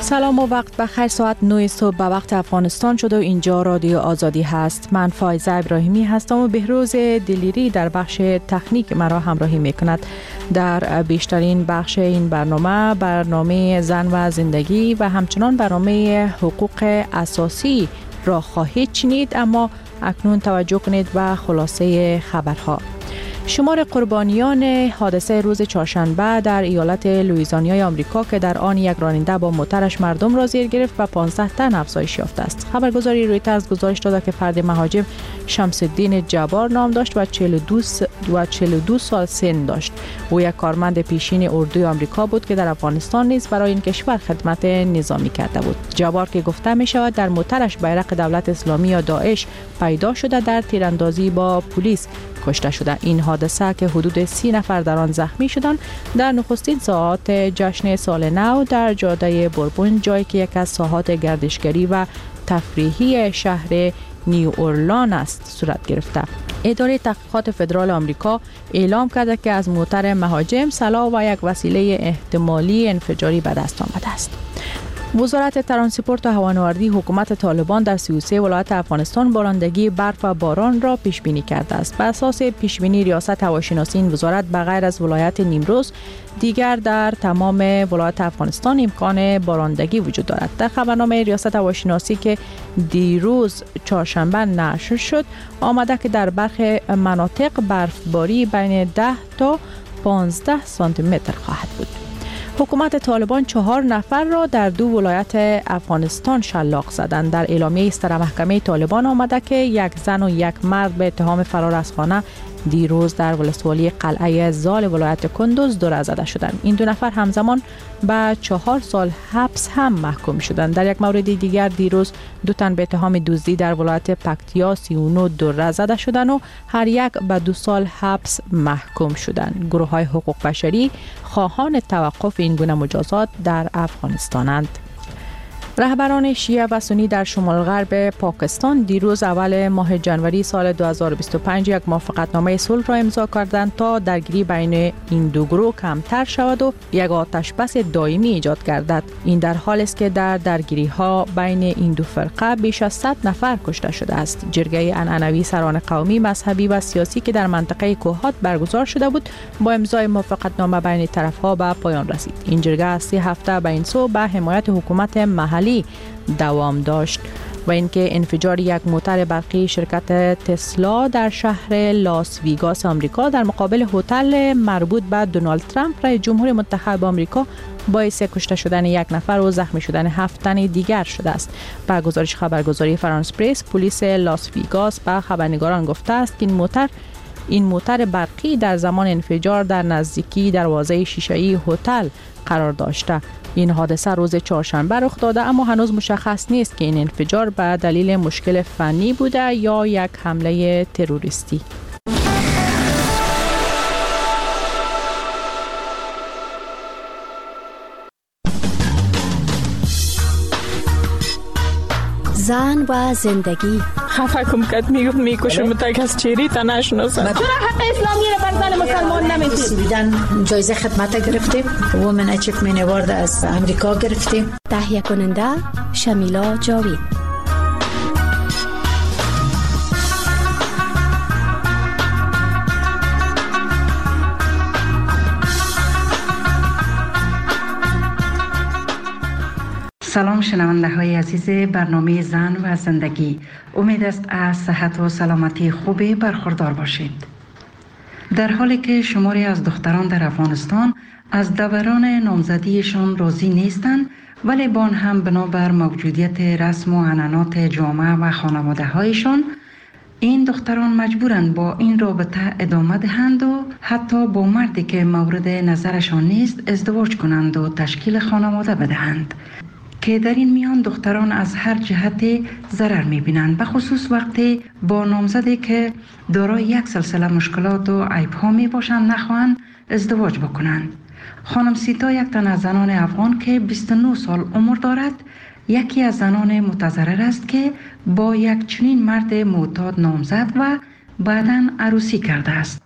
سلام و وقت بخیر. ساعت 9 صبح به وقت افغانستان شد و اینجا رادیو آزادی هست. من فایزه ابراهیمی هستم و بهروز دلیری در بخش تکنیک مرا همراهی میکند. در بیشترین بخش این برنامه زن و زندگی و همچنان برنامه حقوق اساسی را خواهید شنید، اما اکنون توجه کنید به خلاصه خبرها. شمار قربانیان حادثه روز چهارشنبه در ایالت لوئیزیانای آمریکا که در آن یک راننده با موترش مردم را زیر گرفت و 15 تن افزایش یافته است. خبرگزاری رویترز گزارش داده که فرد مهاجم شمس الدین جبار نام داشت و 42 سال سن داشت. او یک کارمند پیشین اردوی آمریکا بود که در افغانستان نیز برای این کشور خدمت نظامی کرده بود. جبار که گفته می شود در موترش بیرق دولت اسلامی یا داعش پیدا شده در تیراندازی با پلیس کشته شده. این حادثه که حدود 30 نفر در آن زخمی شدند در نخستین ساعات جشن سال نو در جاده بوربون، جایی که یک از ساحات گردشگری و تفریحی شهر نیو اورلان است، صورت گرفته. اداره تحقیقات فدرال آمریکا اعلام کرده که از موتر مهاجم سلاح و یک وسیله احتمالی انفجاری به دست آمده است. وزارت ترانسپورت و هوانوردی حکومت طالبان در 33 ولایت افغانستان بارندگی برف و باران را پیش بینی کرده است. بر اساس پیش بینی ریاست هواشناسی این وزارت بغیر از ولایت نیمروز دیگر در تمام ولایت افغانستان امکان بارندگی وجود دارد. در خبرنامه ریاست هواشناسی که دیروز چهارشنبه نشر شد آمده که در برخی مناطق برفباری بین 10 تا 15 سانتی متر خواهد بود. حکومت طالبان 4 نفر را در 2 ولایت افغانستان شلاق زدند. در اعلامیه سر محکمه طالبان آمده که یک زن و یک مرد به اتهام فرار از خانه دیروز در ولسوالی قلعه زال ولایت کندوز دور زده شدند. این 2 نفر همزمان به 4 سال حبس هم محکوم شدند. در یک مورد دیگر دیروز 2 تن به اتهام دزدی در ولایت پکتیا 39 دور زده شدند و هر یک به 2 سال حبس محکوم شدند. گروه‌های حقوق بشری خواهان توقف این گونه مجازات در افغانستانند. رهبران شیعه و سنی در شمال غرب پاکستان دیروز اول ماه جنوری سال 2025 یک موافقتنامه صلح را امضا کردند تا درگیری بین این دو گروه کمتر شود و یک آتش بس دائمی ایجاد گردد. این در حالی است که در درگیری ها بین این دو فرقه بیش از 100 نفر کشته شده است. جرگه عنعنوی سران قومی، مذهبی و سیاسی که در منطقه کوهات برگزار شده بود با امضای موافقتنامه بین طرف‌ها به پایان رسید. این جرگه از 3 هفته به این سو به حمایت حکومت محلی دوام داشت و اینکه انفجار یک موتر برقی شرکت تسلا در شهر لاس ویگاس آمریکا در مقابل هتل مربوط به دونالد ترامپ رئیس جمهور متحد آمریکا باعث کشته شدن 1 نفر و زخمی شدن 7 تن دیگر شده است. با گزارش خبرگزاری فرانس پرس، پلیس لاس ویگاس به خبرنگاران گفته است که این موتر برقی در زمان انفجار در نزدیکی دروازه شیشه‌ای هتل قرار داشته. این حادثه روز چهارشنبه رخ داده، اما هنوز مشخص نیست که این انفجار به دلیل مشکل فنی بوده یا یک حمله تروریستی. زن و زندگی. خفه کم کد میکشم تا کس چیری تا نشناسم. چرا حق اسلامی رو بر زن مسلمان نمیدید؟ بیدن جایزه خدمت گرفتیم، وومن اچیومنت اوارد از امریکا گرفتیم. تهیه کننده شمیلا جاوید. سلام شنونده های عزیز برنامه زن و زندگی. امید است از صحت و سلامتی خوبی برخوردار باشید. در حالی که شماری از دختران در افغانستان از دوران نامزدیشان راضی نیستند، ولی با آن هم بنابر موجودیت رسم و عنعنات جامعه و خانواده هایشان این دختران مجبورند با این رابطه ادامه دهند و حتی با مردی که مورد نظرشان نیست ازدواج کنند و تشکیل خانواده بدهند، که در این میان دختران از هر جهت ضرر می‌بینند، به خصوص وقتی با نامزدی که دارای یک سلسله مشکلات و عیب‌ها میباشند نخواهند ازدواج بکنند. خانم سیتا یک تن از زنان افغان که 29 سال عمر دارد، یکی از زنان متضرر است که با یک چنین مرد معتاد نامزد و بعداً عروسی کرده است.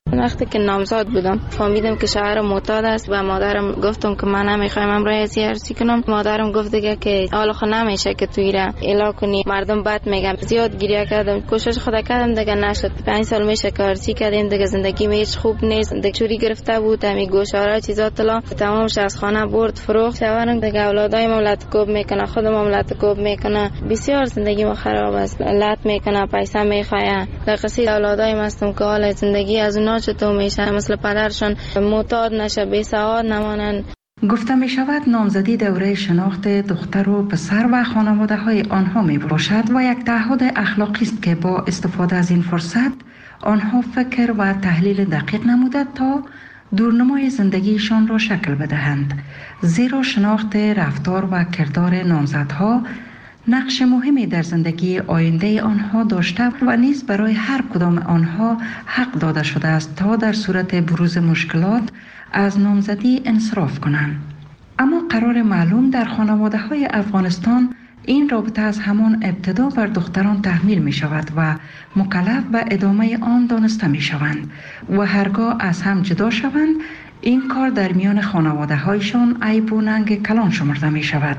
وقتی که نامزاد بودم فهمیدم که شوهرم معتاد است و مادرم گفتم که من نمیخوایم امرای سیاسی کنم. مادرم گفت دیگه که حالا خود نمیشه که توی را اعلام کنی، مردم بد میگن. زیاد گریه کردم، کوشش خدا کردم دیگه نشد. 5 سال میشه کارسی کردیم دیگه، زندگی هیچ خوب نیست. دیگه چوری گرفته بود، همین گوشواره چیزا طلا تمامش از خانه برد فروخت. شوهرم دیگه اولادای مملت کوب میکنه، خود مملت کوب میکنه. بسیار زندگی ما خراب است. لط میکنه، پیسه میخواه. قصه اولادای مستم که حال زندگی از اونا چطور میشه، مثل پدرشون معتاد نشه، بی سواد نمانن. گفته می شود نامزدی دوره شناخت دختر و پسر و خانواده های آنها می باشد و یک تعهد اخلاقی است که با استفاده از این فرصت آنها فکر و تحلیل دقیق نموده تا دورنمای زندگیشان را شکل بدهند. زیرا شناخت رفتار و کردار نامزدها نقش مهمی در زندگی آینده آنها داشته و نیز برای هر کدام آنها حق داده شده است تا در صورت بروز مشکلات از نامزدی انصراف کنند. اما قرار معلوم در خانواده های افغانستان این رابطه از همان ابتدا بر دختران تحمیل می شود و مکلف به ادامه آن دانسته می شوند و هرگاه از هم جدا شوند این کار در میان خانواده هایشان عیب و ننگ کلان شمرده می شود.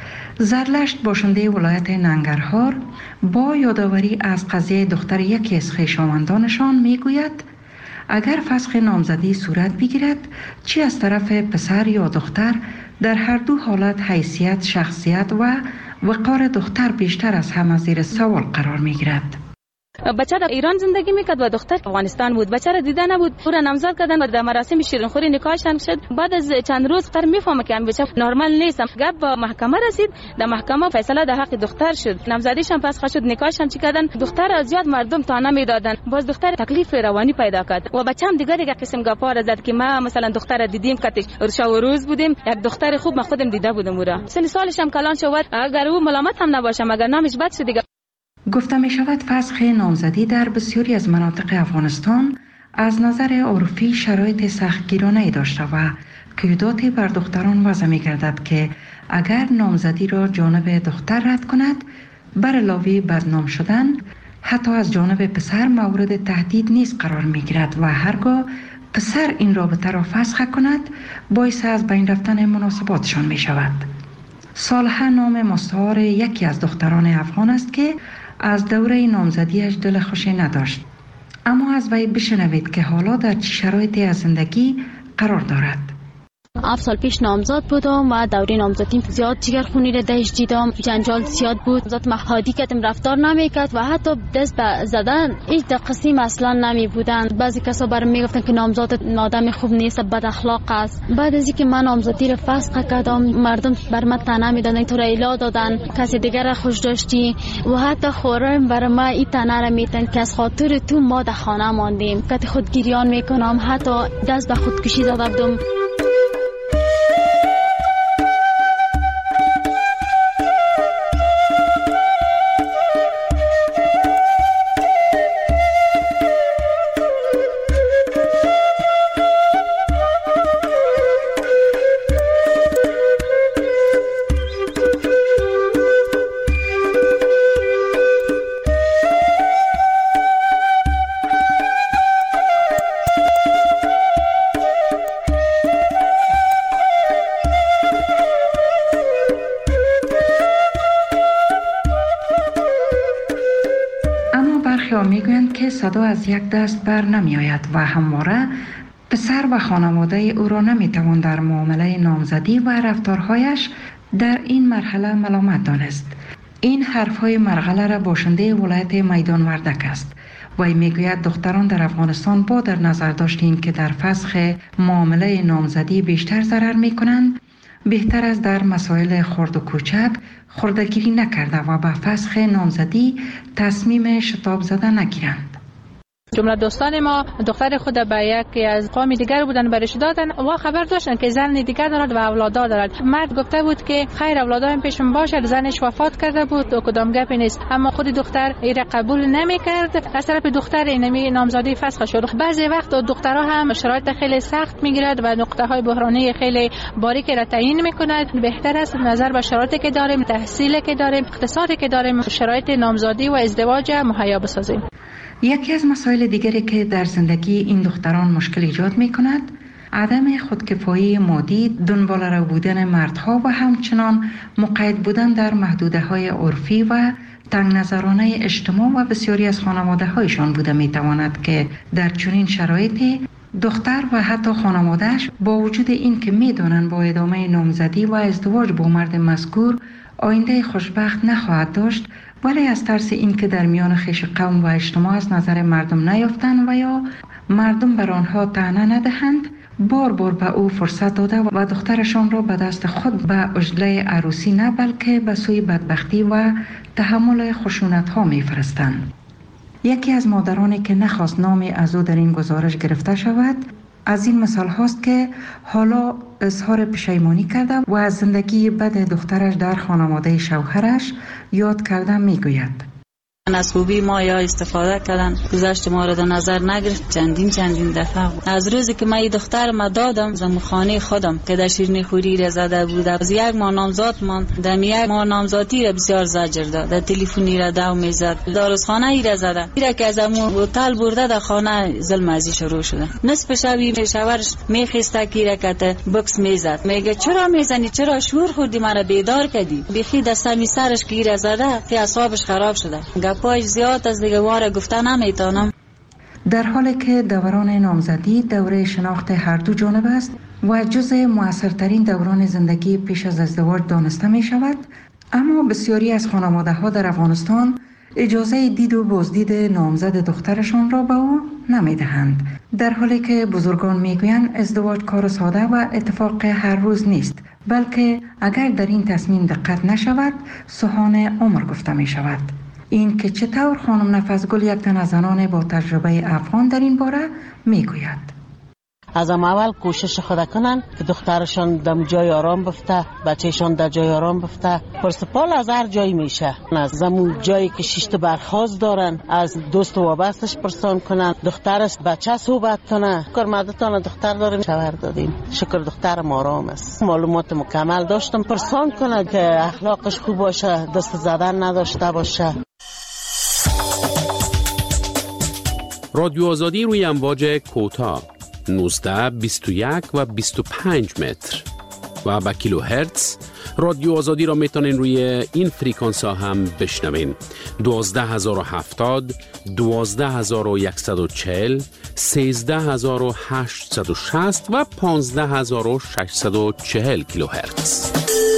زرلشت باشنده ولایت ننگرهار با یادآوری از قضیه دختر یکی از خویشاوندانشان می گوید اگر فسخ نامزدی صورت بگیرد چی از طرف پسر یا دختر در هر دو حالت حیثیت، شخصیت و وقار دختر بیشتر از همه زیر سوال قرار می گیرد. بچه در ایران زندگی میکرد و دختر افغانستان بود. بچه را دیده نبود، او را نامزد کردن و در مراسم شیرینخوری نکاحشان شد. بعد از چند روز دختر میفهمه که بچه نرمال نیست. گپ با محکمه رسید، در محکمه فیصله در حق دختر شد. نامزدیشان فسخ شد، نکاحشان چی کردن، دختر از زیاد مردم تانه میدادن. باز دختر تکلیف روانی پیدا کرد و بچه‌م دیگه قسم گپا را زد که ما مثلا دختر دیدیم کاتش شب و روز بودیم، یک دختر خوب ما خودم دیده بودم. او را سن سالش هم کلان شد، اگر او ملامت هم نباشه مگر نامش بد شد دیگه. گفته می شود فسخ نامزدی در بسیاری از مناطق افغانستان از نظر عرفی شرایط سختگیرانه‌ای داشته و قیوداتی بر دختران وضع می گردد که اگر نامزدی را جانب دختر رد کند بر علاوه بدنام شدن حتی از جانب پسر مورد تهدید نیز قرار می گیرد و هرگاه پسر این رابطه را فسخ کند باعث از بین رفتن مناسباتشان می شود. صالحه نام مستعار یکی از دختران افغان است که از دوره نامزدیش دل خوشی نداشت. اما از وی بشنوید که حالا در چه شرایطی از زندگی قرار دارد. 7 سال پیش نامزد بودم و دوره نامزدیم زیاد جگرخونی را داشت دیدم، جنجال زیاد بود، ذات محادی کردم رفتار نمیکرد و حتی دست به زدن هیچ قسم اصلا نمی بودند. بعضی کسا برام میگفتن که نامزد آدم خوب نیست، بد اخلاق است. بعد از اینکه من نامزدی را فسخ کردم مردم بر من طعنه میدادن، تو را الا دادن، کسی دیگر را خوش داشتی و حتی خورم بر ما این طعنه را میتن که از خاطر تو ما در خانه ماندیم، که خود گریان میکنم، حتی دست به خودکشی زده بودم. میگویند که صدا از یک دست بر نمی آید و همواره پسر و خانواده او را نمی توان در معامله نامزدی و رفتارهایش در این مرحله ملامت دانست. این حرفهای مرغله را باشنده ولایت میدان وردک است. وی میگوید دختران در افغانستان با در نظر داشتیم که در فسخ معامله نامزدی بیشتر ضرر می کنند، بهتر از در مسائل خرد و کوچک خردگیری نکرده و به فسخ نامزدی تصمیم شتاب زده نگیرند. جمله دوستان ما دختر خود به یکی از قوم دیگر بودن برش دادن و خبر داشتن که زن دیگر دارد و اولادا دارد. مرد گفته بود که خیر اولادایم پیشم باشد، زنش وفات کرده بود و کدام گپی نیست. اما خود دختر این قبول نمیکرد. از طرف دختر اینمی نامزدی فسخ شد. بعضی وقت دخترها هم شرایط خیلی سخت میگیرد و نقطه های بحرانی خیلی باریکی را تعیین میکند. بهتر است نظر به شرایطی که داریم، تحصیلی که داریم، اقتصادی که داریم، شرایط نامزدی و ازدواج مهیا بسازیم. یکی از مسائل دیگری که در زندگی این دختران مشکل ایجاد می کند عدم خودکفایی مادی، دنبال رو بودن مردها و همچنان مقید بودن در محدوده های عرفی و تنگ نظرانه اجتماع و بسیاری از خانواده هایشان بوده می تواند که در چنین شرایطی دختر و حتی خانوادهش با وجود این که می دانند با ادامه نامزدی و ازدواج با مرد مذکور آینده خوشبخت نخواهد داشت، ولی از ترس این که در میان خویش قوم و اجتماع از نظر مردم نیافتند و یا مردم بر آنها طعنه ندهند، بار بار به او فرصت داده و دخترشان را به دست خود به عجله عروسی نه بلکه به سوی بدبختی و تحمل خشونت ها می فرستند. یکی از مادرانی که نخواست نامی از او در این گزارش گرفته شود از این مثال هاست که حالا اظهار پشیمانی کرده و از زندگی بد دخترش در خانواده شوهرش یاد کرده می گوید: از خوبی ما یا استفاده کردن، گذشت ما را در نظر نگرفت. چندین دفعه از روزی که من دختر ما دادم زمو خانه خودم که در شیرینی خوری را زده بود، از یک ماه نامزاد من در یک ماه نامزادی را بسیار زجر داد، در تلفنی را دو میزد، داروخانه ای را زده، ایرا که از امو هتل برده در خانه ظلم ازی شروع شده. نصف شبی شوهرش میخسته کیره کته بکس میزد، میگه چرا میزنی، چرا شور خوردی، مرا بیدار کردی. بیخی دستمی سرش گیر زده که اعصابش خراب شده. پای زیاد از دیگه واره گفته نمیتونم. در حالی که دوران نامزدی دوره شناخت هر دو جانب است و جزء موثرترین دوران زندگی پیش از ازدواج دانسته می شود، اما بسیاری از خانواده ها در افغانستان اجازه دید و بازدید نامزد دخترشان را به او نمی دهند، در حالی که بزرگان می گویند ازدواج کار ساده و اتفاق هر روز نیست، بلکه اگر در این تصمیم دقت نشود سوهان عمر گفته می شود. این که چطور خانم نفسگل، یک تن از زنان با تجربه افغان در این باره میگوید: از اول کوشش خود کنن که دخترشان در جای آرام بفته، بچهشان در جای آرام بفته. پرسپال از هر جایی میشه، از زمون جایی که شیشت برخواست دارن از دوست و وابستش پرسان کنن، دخترش بچه صحبت کنه. کارمدتان دختر داریم، شوهر دادیم، شکر دخترم آرام است، معلومات مکمل داشتم، پرسان کنه که اخلاقش خوب باشه، دست زدن نداشته باشه. رادیو آزادی روی امواج کوتاه 19, 21 و 25 متر و با کیلو هرتز. رادیو آزادی را میتونین روی این فریکانس ها هم بشنوین: 12070, 12140, 13860 و 15640 کیلو هرتز.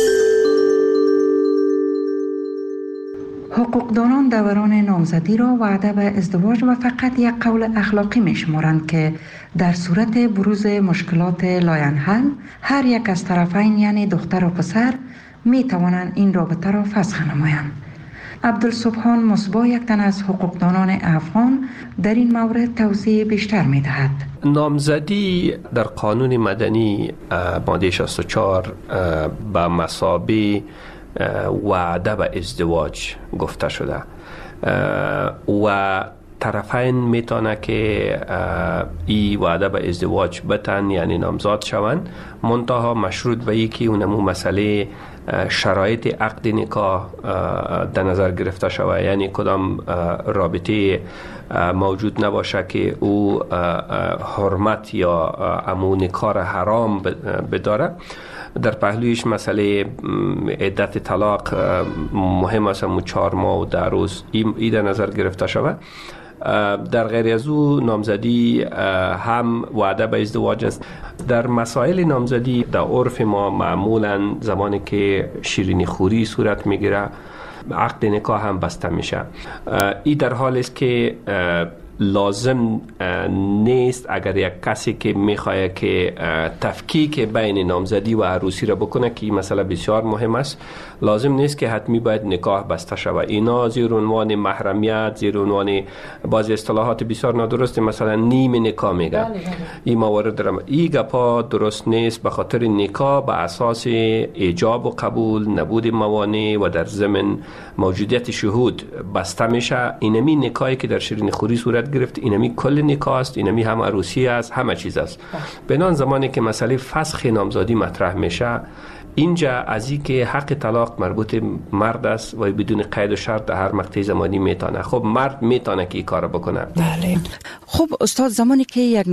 حقوقدانان دوران نامزدی را وعده به ازدواج و فقط یک قول اخلاقی می شمارند که در صورت بروز مشکلات لاینحل هر یک از طرفین یعنی دختر و پسر می توانند این رابطه را فسخ نمایند. عبدالسبحان مصباح، یک تن از حقوقدانان افغان، در این مورد توضیح بیشتر می دهد. نامزدی در قانون مدنی ماده 64 به مثابه وعده به ازدواج گفته شده و طرفین میتونه که این وعده به ازدواج بتن، یعنی نامزاد شوند، منتها مشروط به یکی اونمو مسئله شرایط عقد نکاح در نظر گرفته شود، یعنی کدام رابطه موجود نباشه که او حرمت یا امو نکاح حرام بداره. در پهلویش مسئله عدت طلاق مهم است، 4 ماه و 10 روز این در نظر گرفته شود. در غیر از او نامزدی هم وعده به ازدواج است. در مسائل نامزدی در عرف ما معمولا زمانی که شیرینی خوری صورت میگیره عقد نکاح هم بسته میشه. این در حال است که لازم نیست اگر یک کسی که میخواد که تفکیک بین نامزدی و عروسی را بکنه، که این مسئله بسیار مهم است، لازم نیست که حتمی باید نکاح بسته شود. اینا زیر عنوان محرمیت، زیر عنوان بعضی اصطلاحات بسیار نادرست، مثلا نیم نکاح میگه. این موارد درم این گپا درست نیست، به خاطر نکاح به اساس ایجاب و قبول، نبود موانع و در ضمن موجودیت شهود بسته میشه. اینمی نکاحی که در شیرین خوری صورت گرفت، اینمی کل نکاح است، اینمی هم عروسی است، همه چیز است. بنان زمانی که مسئله فسخ نامزدی مطرح میشه، اینجا از این که حق طلاق مربوط مرد است و بدون قید و شرط در هر مقطع زمانی میتونه. خب مرد میتونه که این کار بکنه. بله. خب استاد، زمانی که یک